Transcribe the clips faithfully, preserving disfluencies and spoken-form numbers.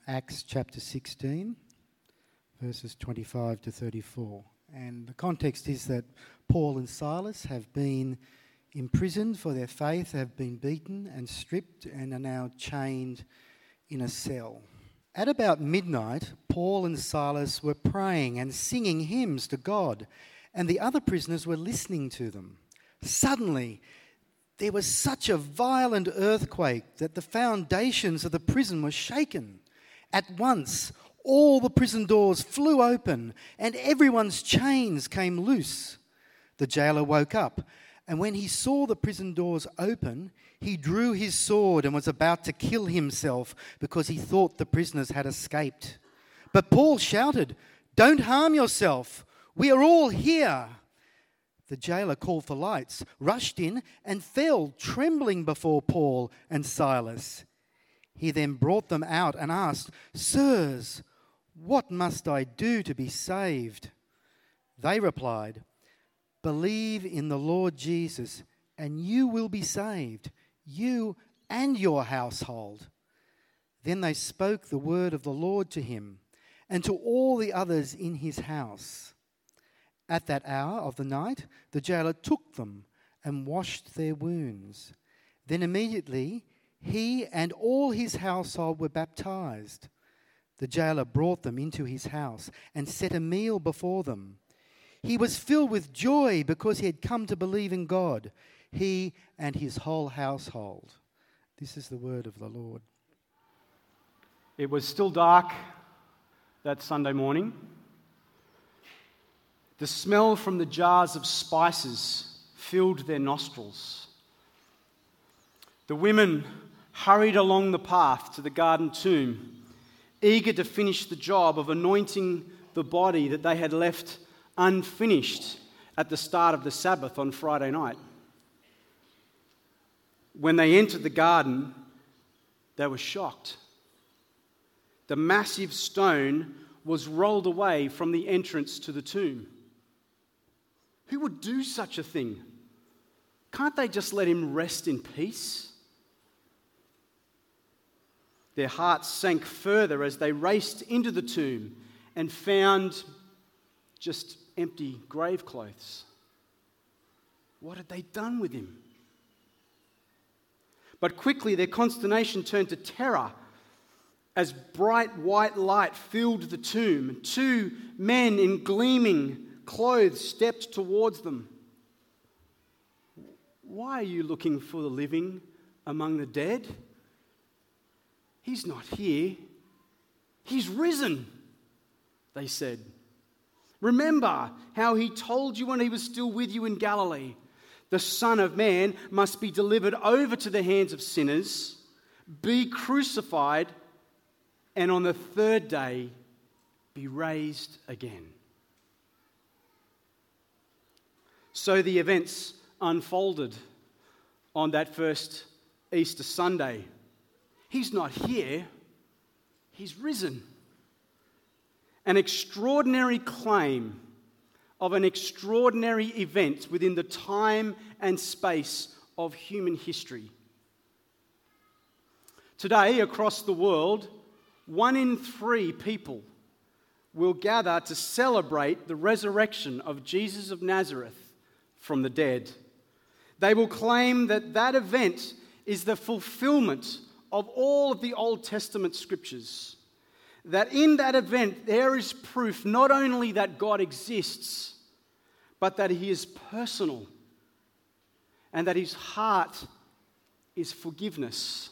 Acts chapter sixteen, verses twenty-five to thirty-four. And the context is that Paul and Silas have been imprisoned for their faith, have been beaten and stripped, and are now chained in a cell. At about midnight, Paul and Silas were praying and singing hymns to God, and the other prisoners were listening to them. Suddenly, there was such a violent earthquake that the foundations of the prison were shaken. At once, all the prison doors flew open, and everyone's chains came loose. The jailer woke up, and when he saw the prison doors open, he drew his sword and was about to kill himself because he thought the prisoners had escaped. But Paul shouted, "Don't harm yourself. We are all here." The jailer called for lights, rushed in, and fell trembling before Paul and Silas. He then brought them out and asked, "Sirs, what must I do to be saved?" They replied, "Believe in the Lord Jesus, and you will be saved, you and your household." Then they spoke the word of the Lord to him and to all the others in his house. At that hour of the night, the jailer took them and washed their wounds. Then immediately he and all his household were baptized. The jailer brought them into his house and set a meal before them. He was filled with joy because he had come to believe in God, he and his whole household. This is the word of the Lord. It was still dark that Sunday morning. The smell from the jars of spices filled their nostrils. The women hurried along the path to the garden tomb, eager to finish the job of anointing the body that they had left unfinished at the start of the Sabbath on Friday night. When they entered the garden, they were shocked. The massive stone was rolled away from the entrance to the tomb. Who would do such a thing? Can't they just let him rest in peace? Their hearts sank further as they raced into the tomb and found just empty grave clothes. What had they done with him? But quickly their consternation turned to terror as bright white light filled the tomb and two men in gleaming clothes stepped towards them. "Why are you looking for the living among the dead? He's not here. He's risen," they said. "Remember how he told you when he was still with you in Galilee. The Son of Man must be delivered over to the hands of sinners, be crucified, and on the third day be raised again." So the events unfolded on that first Easter Sunday. He's not here, he's risen. An extraordinary claim of an extraordinary event within the time and space of human history. Today, across the world, one in three people will gather to celebrate the resurrection of Jesus of Nazareth from the dead. They will claim that that event is the fulfillment of all of the Old Testament scriptures. That in that event there is proof not only that God exists, but that he is personal and that his heart is forgiveness.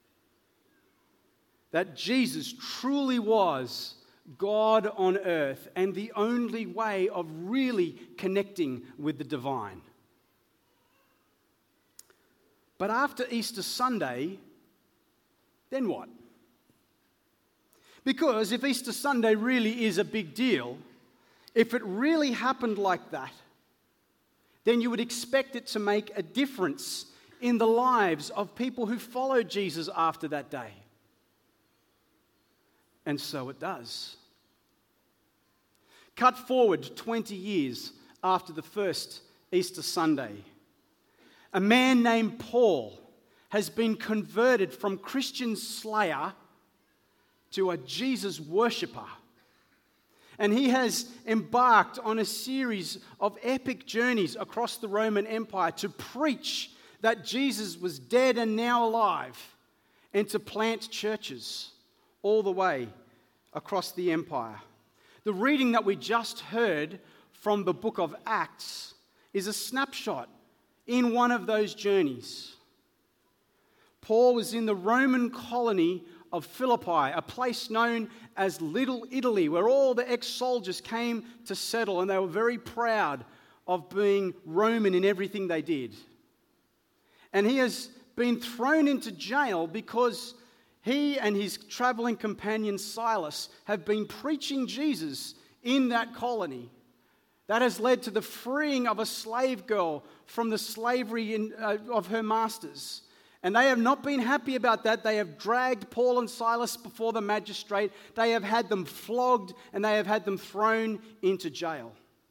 That Jesus truly was God on earth and the only way of really connecting with the divine. But after Easter Sunday, then what? Because if Easter Sunday really is a big deal, if it really happened like that, then you would expect it to make a difference in the lives of people who followed Jesus after that day. And so it does. Cut forward twenty years after the first Easter Sunday. A man named Paul has been converted from Christian slayer to a Jesus worshipper. And he has embarked on a series of epic journeys across the Roman Empire to preach that Jesus was dead and now alive, and to plant churches all the way across the empire. The reading that we just heard from the book of Acts is a snapshot in one of those journeys. Paul was in the Roman colony of Philippi, a place known as Little Italy, where all the ex-soldiers came to settle, and they were very proud of being Roman in everything they did. And he has been thrown into jail because he and his traveling companion Silas have been preaching Jesus in that colony. That has led to the freeing of a slave girl from the slavery in, uh, of her masters. And they have not been happy about that. They have dragged Paul and Silas before the magistrate. They have had them flogged, and they have had them thrown into jail.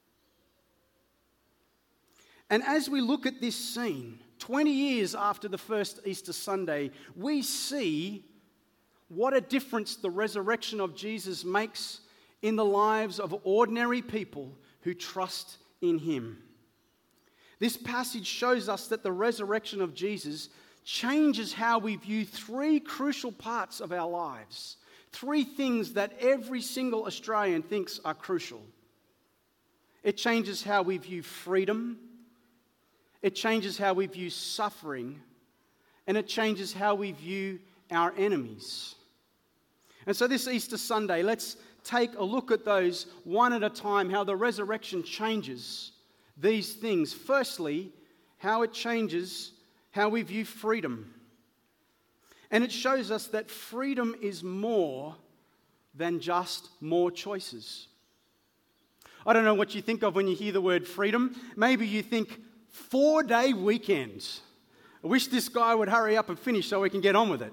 And as we look at this scene, twenty years after the first Easter Sunday, we see what a difference the resurrection of Jesus makes in the lives of ordinary people who trust in him. This passage shows us that the resurrection of Jesus changes how we view three crucial parts of our lives. Three things that every single Australian thinks are crucial. It changes how we view freedom. It changes how we view suffering. And it changes how we view our enemies. And so this Easter Sunday, let's take a look at those one at a time, how the resurrection changes these things. Firstly, how it changes how we view freedom. And it shows us that freedom is more than just more choices. I don't know what you think of when you hear the word freedom. Maybe you think four-day weekends. I wish this guy would hurry up and finish so we can get on with it.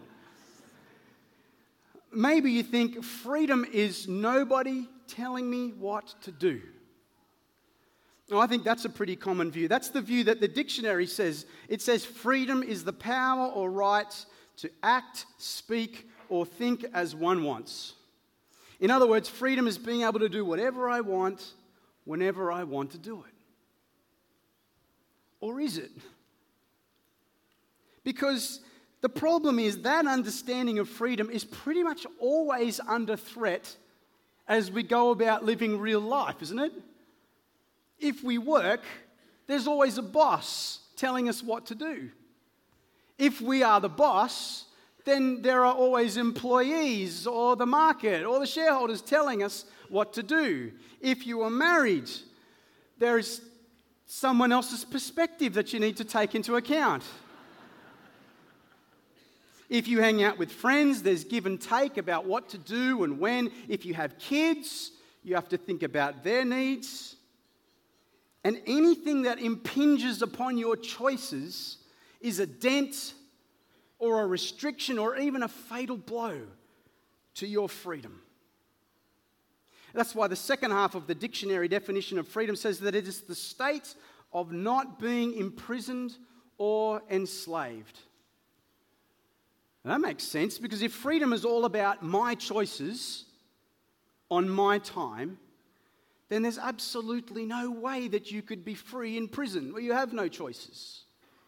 Maybe you think freedom is nobody telling me what to do. Well, I think that's a pretty common view. That's the view that the dictionary says. It says freedom is the power or right to act, speak, or think as one wants. In other words, freedom is being able to do whatever I want, whenever I want to do it. Or is it? Because the problem is that understanding of freedom is pretty much always under threat as we go about living real life, isn't it? If we work, there's always a boss telling us what to do. If we are the boss, then there are always employees or the market or the shareholders telling us what to do. If you are married, there is someone else's perspective that you need to take into account. If you hang out with friends, there's give and take about what to do and when. If you have kids, you have to think about their needs. And anything that impinges upon your choices is a dent or a restriction or even a fatal blow to your freedom. That's why the second half of the dictionary definition of freedom says that it is the state of not being imprisoned or enslaved. And that makes sense, because if freedom is all about my choices on my time, then there's absolutely no way that you could be free in prison where you have no choices.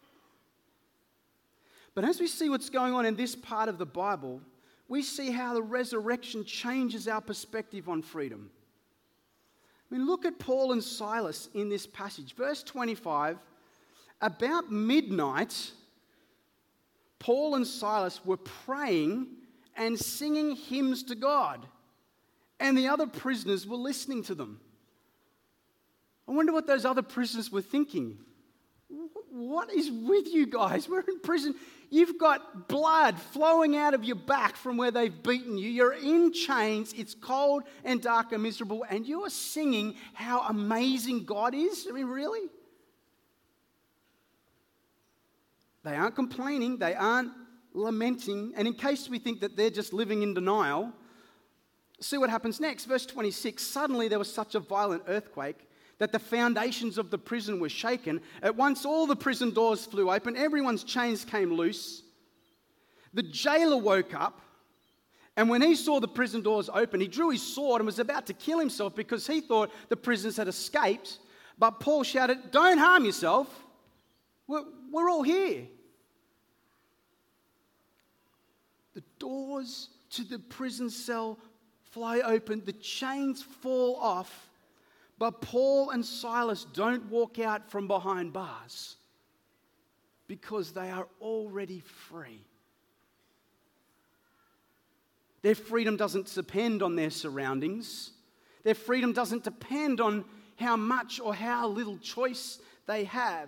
But as we see what's going on in this part of the Bible, we see how the resurrection changes our perspective on freedom. I mean, look at Paul and Silas in this passage. Verse twenty-five, about midnight, Paul and Silas were praying and singing hymns to God, and the other prisoners were listening to them. I wonder what those other prisoners were thinking. What is with you guys? We're in prison. You've got blood flowing out of your back from where they've beaten you. You're in chains. It's cold and dark and miserable. And you're singing how amazing God is? I mean, really? They aren't complaining. They aren't lamenting. And in case we think that they're just living in denial, see what happens next. Verse twenty-six, suddenly there was such a violent earthquake that the foundations of the prison were shaken. At once all the prison doors flew open, everyone's chains came loose. The jailer woke up And when he saw the prison doors open, he drew his sword and was about to kill himself because he thought the prisoners had escaped. But Paul shouted, "Don't harm yourself. We're, we're all here." The doors to the prison cell fly open, the chains fall off, but Paul and Silas don't walk out from behind bars because they are already free. Their freedom doesn't depend on their surroundings. Their freedom doesn't depend on how much or how little choice they have.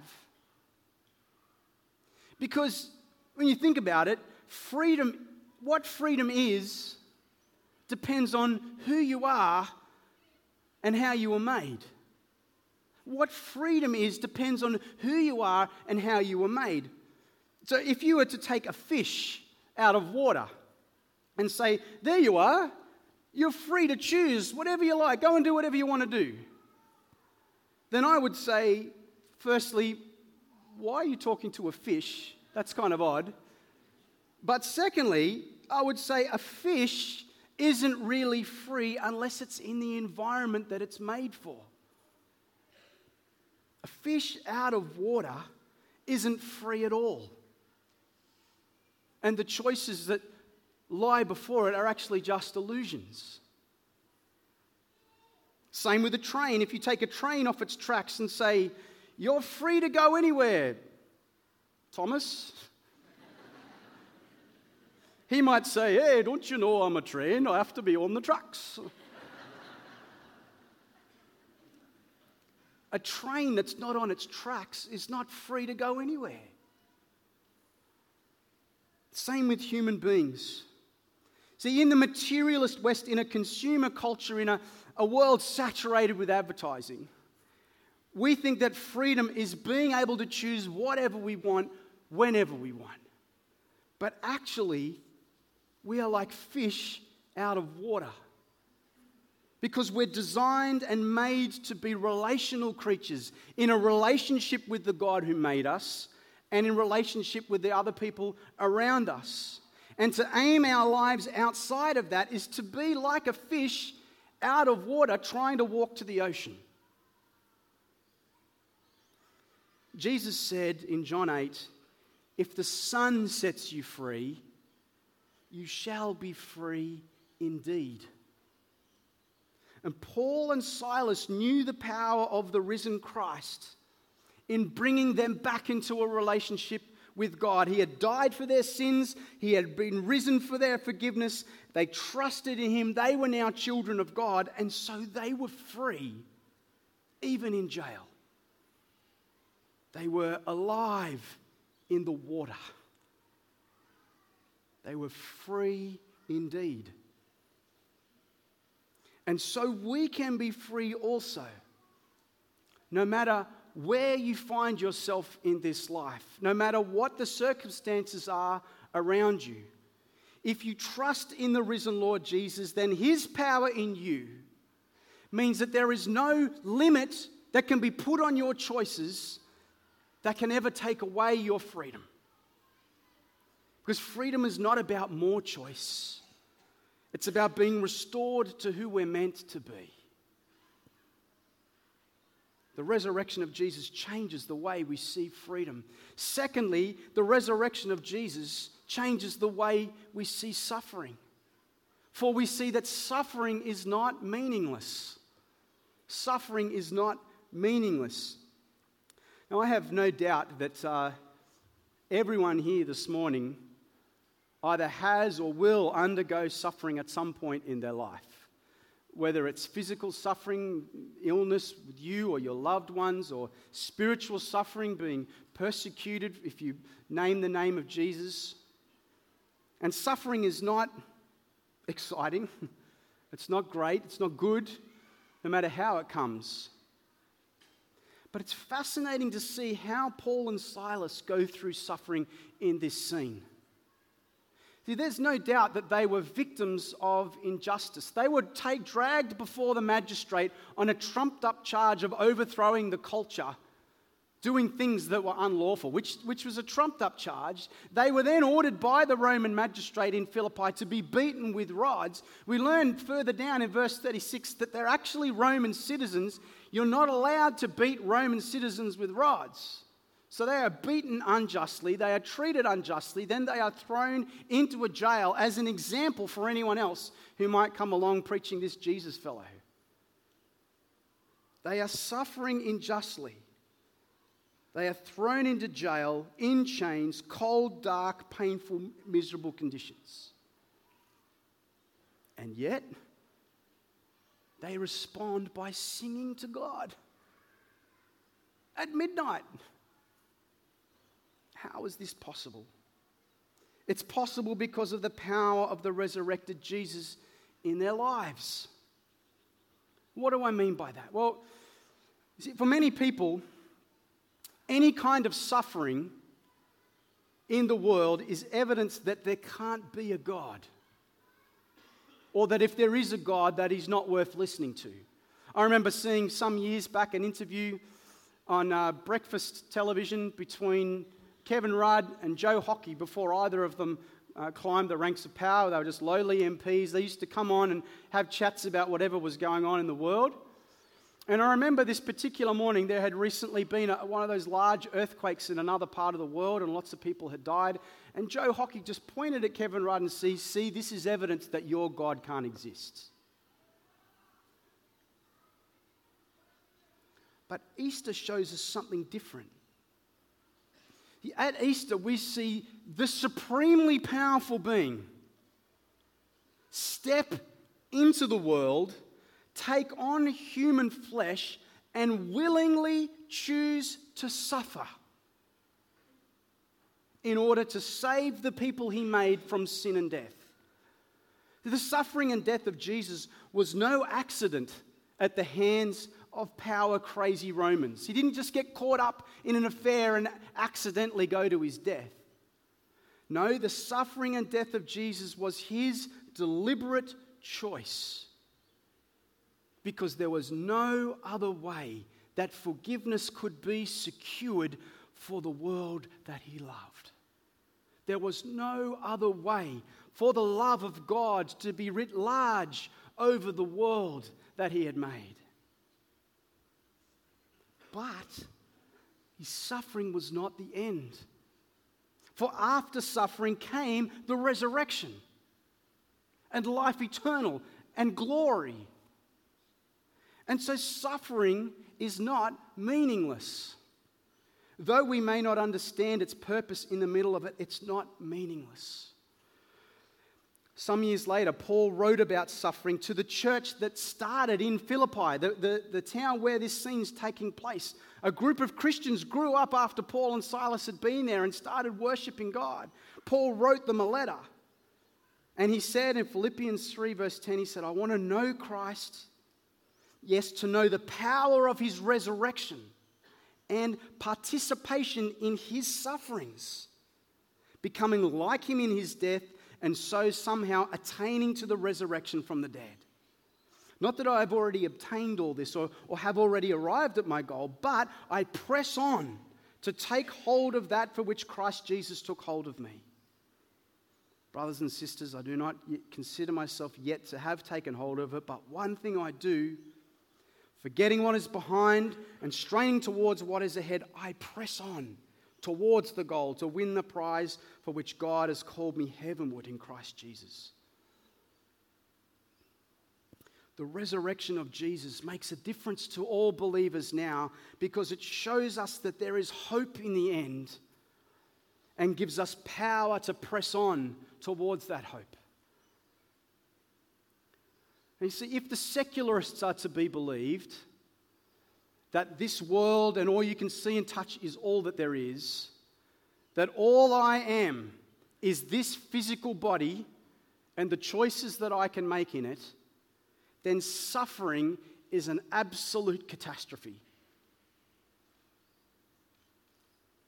Because when you think about it, freedom, what freedom is, depends on who you are and how you were made. What freedom is depends on who you are and how you were made. So if you were to take a fish out of water and say, "There you are, you're free to choose whatever you like, go and do whatever you want to do," then I would say, firstly, why are you talking to a fish? That's kind of odd. But secondly, I would say a fish isn't really free unless it's in the environment that it's made for. A fish out of water isn't free at all. And the choices that lie before it are actually just illusions. Same with a train. If you take a train off its tracks and say, "You're free to go anywhere, Thomas," he might say, "Hey, don't you know I'm a train? I have to be on the tracks." A train that's not on its tracks is not free to go anywhere. Same with human beings. See, in the materialist West, in a consumer culture, in a, a world saturated with advertising, we think that freedom is being able to choose whatever we want, whenever we want. But actually, we are like fish out of water. Because we're designed and made to be relational creatures, in a relationship with the God who made us, and in relationship with the other people around us. And to aim our lives outside of that is to be like a fish out of water trying to walk to the ocean. Jesus said in John eight, "If the Son sets you free, you shall be free indeed." And Paul and Silas knew the power of the risen Christ in bringing them back into a relationship with God. He had died for their sins. He had been risen for their forgiveness. They trusted in him. They were now children of God, and so they were free, even in jail. They were alive in the water. They were free indeed. And so we can be free also, no matter where you find yourself in this life, no matter what the circumstances are around you. If you trust in the risen Lord Jesus, then his power in you means that there is no limit that can be put on your choices that can ever take away your freedom. Because freedom is not about more choice. It's about being restored to who we're meant to be. The resurrection of Jesus changes the way we see freedom. Secondly, the resurrection of Jesus changes the way we see suffering. For we see that suffering is not meaningless. Suffering is not meaningless. Now, I have no doubt that uh, everyone here this morning either has or will undergo suffering at some point in their life. Whether it's physical suffering, illness with you or your loved ones, or spiritual suffering, being persecuted if you name the name of Jesus. And suffering is not exciting. It's not great. It's not good, no matter how it comes. But it's fascinating to see how Paul and Silas go through suffering in this scene. See, there's no doubt that they were victims of injustice. They were take, dragged before the magistrate on a trumped-up charge of overthrowing the culture doing things that were unlawful, which, which was a trumped-up charge. They were then ordered by the Roman magistrate in Philippi to be beaten with rods. We learn further down in verse thirty-six that they're actually Roman citizens. You're not allowed to beat Roman citizens with rods. So they are beaten unjustly, they are treated unjustly, then they are thrown into a jail as an example for anyone else who might come along preaching this Jesus fellow. They are suffering unjustly. They are thrown into jail, in chains, cold, dark, painful, miserable conditions. And yet, they respond by singing to God at midnight. How is this possible? It's possible because of the power of the resurrected Jesus in their lives. What do I mean by that? Well, you see, for many people, any kind of suffering in the world is evidence that there can't be a God. Or that if there is a God, that he's not worth listening to. I remember seeing some years back an interview on uh, breakfast television between Kevin Rudd and Joe Hockey before either of them uh, climbed the ranks of power. They were just lowly M Ps. They used to come on and have chats about whatever was going on in the world. And I remember this particular morning there had recently been a, one of those large earthquakes in another part of the world and lots of people had died. And Joe Hockey just pointed at Kevin Rudd and said, see, this is evidence that your God can't exist. But Easter shows us something different. At Easter, we see the supremely powerful being step into the world, take on human flesh, and willingly choose to suffer in order to save the people he made from sin and death. The suffering and death of Jesus was no accident at the hands of power-crazy Romans. He didn't just get caught up in an affair and accidentally go to his death. No, the suffering and death of Jesus was his deliberate choice, because there was no other way that forgiveness could be secured for the world that he loved. There was no other way for the love of God to be writ large over the world that he had made. But his suffering was not the end. For after suffering came the resurrection and life eternal and glory. And so suffering is not meaningless. Though we may not understand its purpose in the middle of it, it's not meaningless. Some years later, Paul wrote about suffering to the church that started in Philippi, the, the, the town where this scene's taking place. A group of Christians grew up after Paul and Silas had been there and started worshipping God. Paul wrote them a letter. And he said in Philippians three verse ten, he said, I want to know Christ, yes, to know the power of his resurrection and participation in his sufferings, becoming like him in his death, and so somehow attaining to the resurrection from the dead. Not that I have already obtained all this or, or have already arrived at my goal, but I press on to take hold of that for which Christ Jesus took hold of me. Brothers and sisters, I do not yet consider myself yet to have taken hold of it, but one thing I do, forgetting what is behind and straining towards what is ahead, I press on towards the goal to win the prize for which God has called me heavenward in Christ Jesus. The resurrection of Jesus makes a difference to all believers now because it shows us that there is hope in the end and gives us power to press on towards that hope. And you see, if the secularists are to be believed, that this world and all you can see and touch is all that there is, that all I am is this physical body and the choices that I can make in it, then suffering is an absolute catastrophe.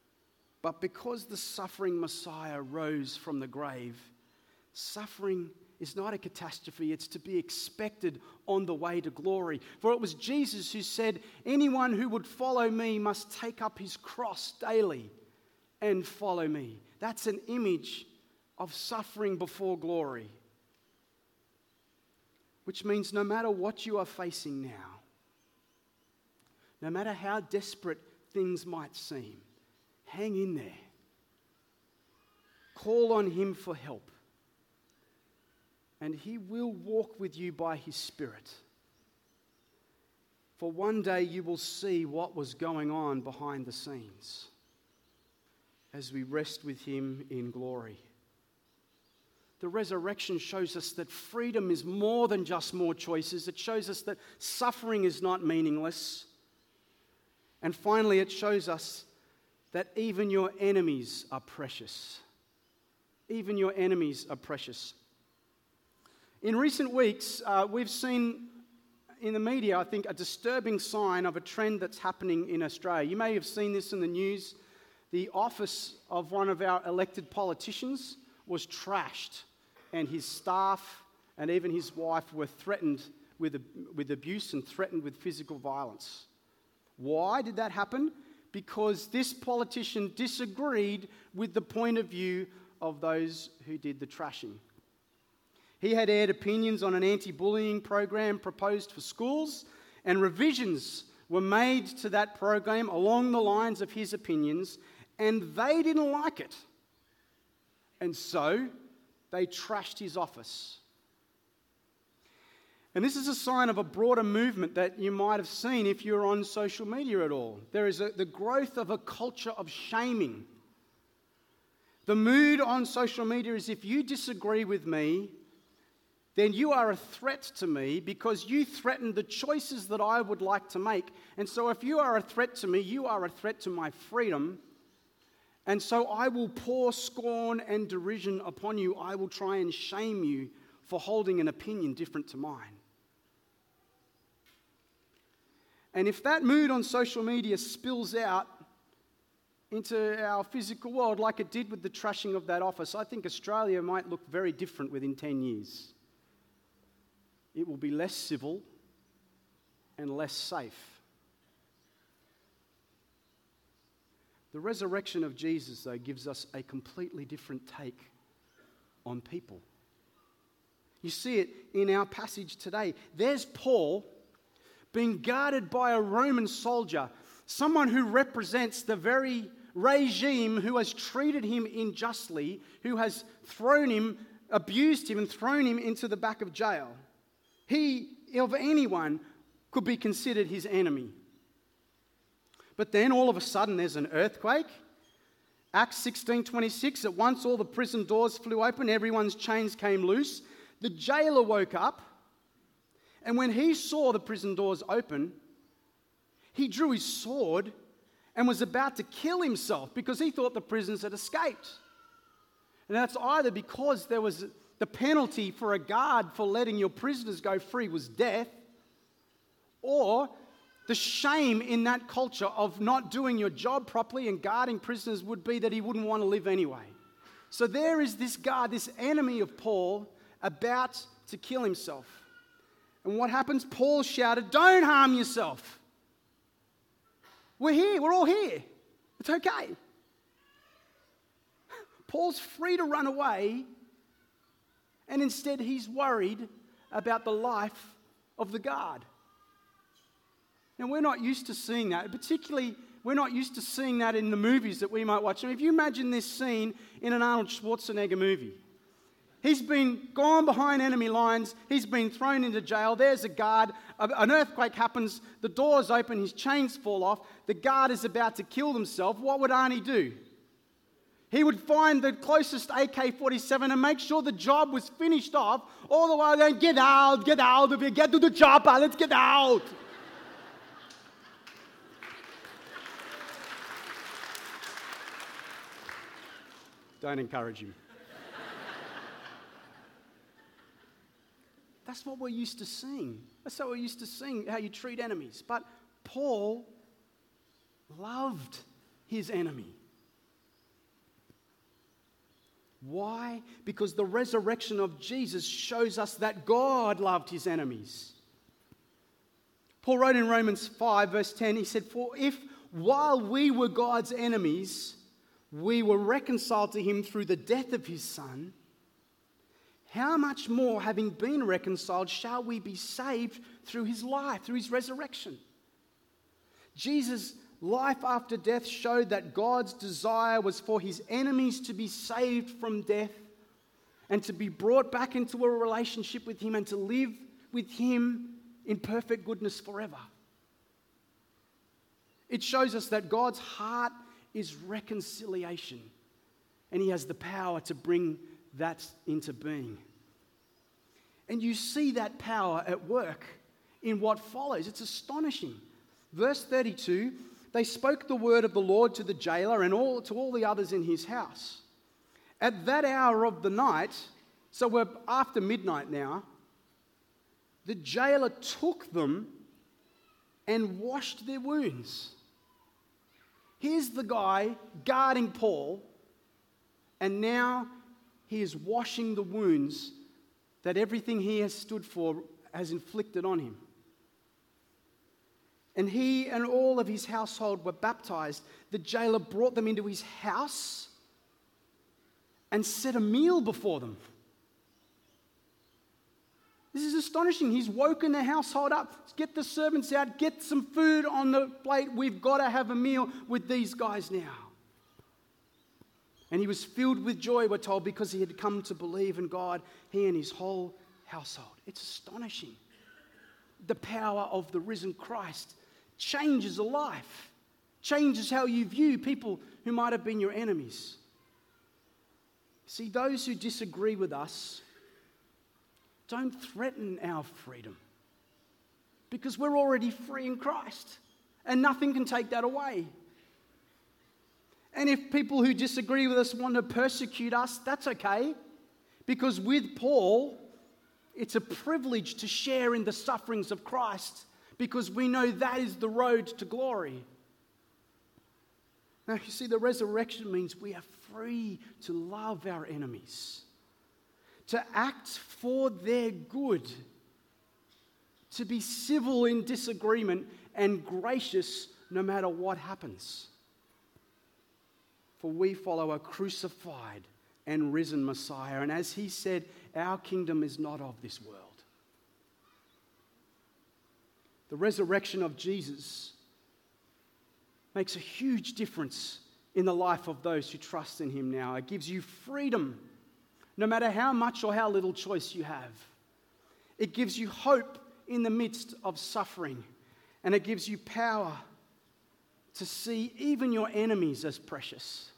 But because the suffering Messiah rose from the grave, suffering is not a catastrophe. It's to be expected on the way to glory. For it was Jesus who said, anyone who would follow me must take up his cross daily and follow me. That's an image of suffering before glory. Which means no matter what you are facing now, no matter how desperate things might seem, hang in there. Call on him for help. And he will walk with you by his Spirit. For one day you will see what was going on behind the scenes as we rest with him in glory. The resurrection shows us that freedom is more than just more choices. It shows us that suffering is not meaningless. And finally, it shows us that even your enemies are precious. Even your enemies are precious. In recent weeks, uh, we've seen in the media, I think, a disturbing sign of a trend that's happening in Australia. You may have seen this in the news. The office of one of our elected politicians was trashed, and his staff and even his wife were threatened with, with abuse and threatened with physical violence. Why did that happen? Because this politician disagreed with the point of view of those who did the trashing. He had aired opinions on an anti-bullying program proposed for schools, and revisions were made to that program along the lines of his opinions, and they didn't like it. And so they trashed his office. And this is a sign of a broader movement that you might have seen if you're on social media at all. There is a, the growth of a culture of shaming. The mood on social media is, if you disagree with me, then you are a threat to me because you threaten the choices that I would like to make. And so if you are a threat to me, you are a threat to my freedom. And so I will pour scorn and derision upon you. I will try and shame you for holding an opinion different to mine. And if that mood on social media spills out into our physical world like it did with the trashing of that office, I think Australia might look very different within ten years. It will be less civil and less safe. The resurrection of Jesus, though, gives us a completely different take on people. You see it in our passage today. There's Paul being guarded by a Roman soldier, someone who represents the very regime who has treated him unjustly, who has thrown him, abused him, and thrown him into the back of jail. He, of anyone, could be considered his enemy. But then all of a sudden there's an earthquake. Acts sixteen twenty-six, at once all the prison doors flew open, everyone's chains came loose. The jailer woke up, and when he saw the prison doors open, he drew his sword and was about to kill himself because he thought the prisoners had escaped. And that's either because there was the penalty for a guard for letting your prisoners go free was death, or the shame in that culture of not doing your job properly and guarding prisoners would be that he wouldn't want to live anyway. So there is this guard, this enemy of Paul, about to kill himself. And what happens? Paul shouted, "Don't harm yourself. We're here. We're all here. It's okay." Paul's free to run away, and instead he's worried about the life of the guard. Now, we're not used to seeing that. Particularly, we're not used to seeing that in the movies that we might watch. I mean, if you imagine this scene in an Arnold Schwarzenegger movie. He's been gone behind enemy lines. He's been thrown into jail. There's a guard. An earthquake happens. The doors open. His chains fall off. The guard is about to kill himself. What would Arnie do? He would find the closest A K forty-seven and make sure the job was finished off. All the while going, "Get out, get out of here. Get to the chopper. Let's get out." Don't encourage him. That's what we're used to seeing. That's how we're used to seeing how you treat enemies. But Paul loved his enemy. Why? Because the resurrection of Jesus shows us that God loved his enemies. Paul wrote in Romans five, verse ten, he said, "For if while we were God's enemies, we were reconciled to him through the death of his Son, how much more, having been reconciled, shall we be saved through his life, through his resurrection?" Jesus' life after death showed that God's desire was for his enemies to be saved from death and to be brought back into a relationship with him and to live with him in perfect goodness forever. It shows us that God's heart is reconciliation, and he has the power to bring that into being. And you see that power at work in what follows. It's astonishing. Verse thirty-two, they spoke the word of the Lord to the jailer and all to all the others in his house. At that hour of the night, so we're after midnight now, the jailer took them and washed their wounds. Here's the guy guarding Paul, and now he is washing the wounds that everything he has stood for has inflicted on him. And he and all of his household were baptized. The jailer brought them into his house and set a meal before them. This is astonishing. He's woken the household up. Get the servants out. Get some food on the plate. We've got to have a meal with these guys now. And he was filled with joy, we're told, because he had come to believe in God, he and his whole household. It's astonishing. The power of the risen Christ changes a life, changes how you view people who might have been your enemies. See, those who disagree with us don't threaten our freedom, because we're already free in Christ, and nothing can take that away. And if people who disagree with us want to persecute us, that's okay, because with Paul, it's a privilege to share in the sufferings of Christ, because we know that is the road to glory. Now, you see, the resurrection means we are free to love our enemies, to act for their good, to be civil in disagreement and gracious no matter what happens. For we follow a crucified and risen Messiah, and as he said, our kingdom is not of this world. The resurrection of Jesus makes a huge difference in the life of those who trust in him now. It gives you freedom, no matter how much or how little choice you have. It gives you hope in the midst of suffering, and it gives you power to see even your enemies as precious.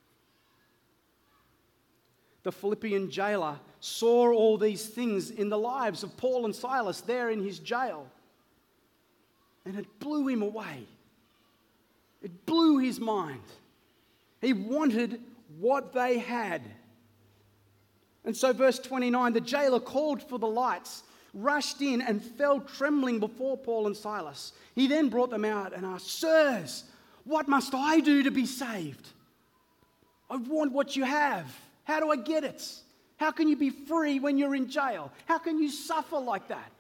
The Philippian jailer saw all these things in the lives of Paul and Silas there in his jail, and it blew him away. It blew his mind. He wanted what they had. And so verse twenty-nine, the jailer called for the lights, rushed in and fell trembling before Paul and Silas. He then brought them out and asked, "Sirs, what must I do to be saved? I want what you have. How do I get it? How can you be free when you're in jail? How can you suffer like that?"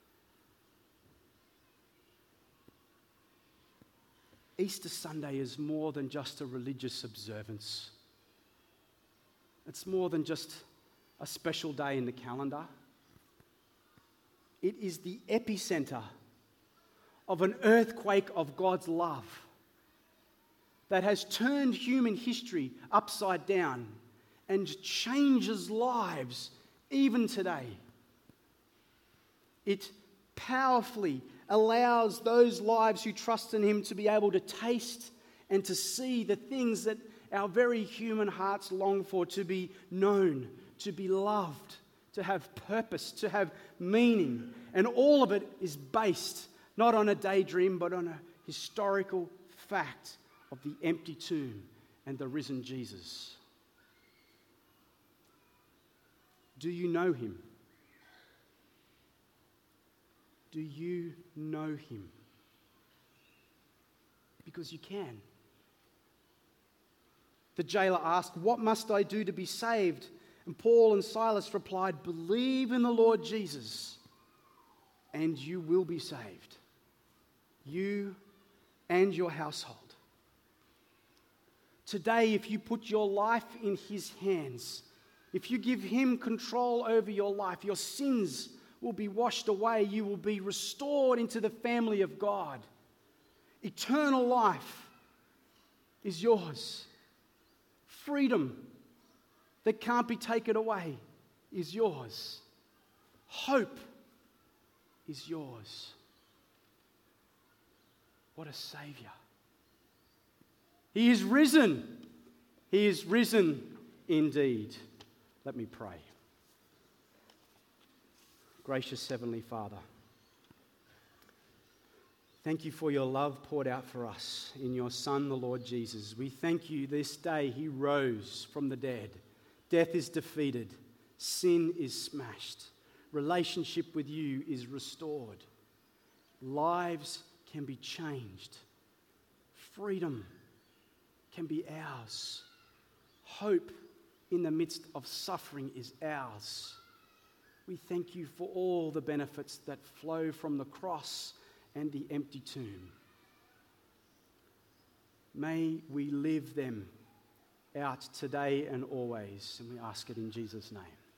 Easter Sunday is more than just a religious observance. It's more than just a special day in the calendar. It is the epicenter of an earthquake of God's love that has turned human history upside down and changes lives even today. It powerfully allows those lives who trust in him to be able to taste and to see the things that our very human hearts long for, to be known, to be loved, to have purpose, to have meaning. And all of it is based not on a daydream, but on a historical fact of the empty tomb and the risen Jesus. Do you know him? Do you know him? Because you can. The jailer asked, "What must I do to be saved?" And Paul and Silas replied, "Believe in the Lord Jesus, and you will be saved, you and your household." Today, if you put your life in his hands, if you give him control over your life, your sins will be washed away. You will be restored into the family of God. Eternal life is yours. Freedom that can't be taken away is yours. Hope is yours. What a Saviour. He is risen. He is risen indeed. Let me pray. Gracious Heavenly Father, thank you for your love poured out for us in your Son, the Lord Jesus. We thank you this day he rose from the dead. Death is defeated. Sin is smashed. Relationship with you is restored. Lives can be changed. Freedom can be ours. Hope in the midst of suffering is ours. We thank you for all the benefits that flow from the cross and the empty tomb. May we live them out today and always, and we ask it in Jesus' name.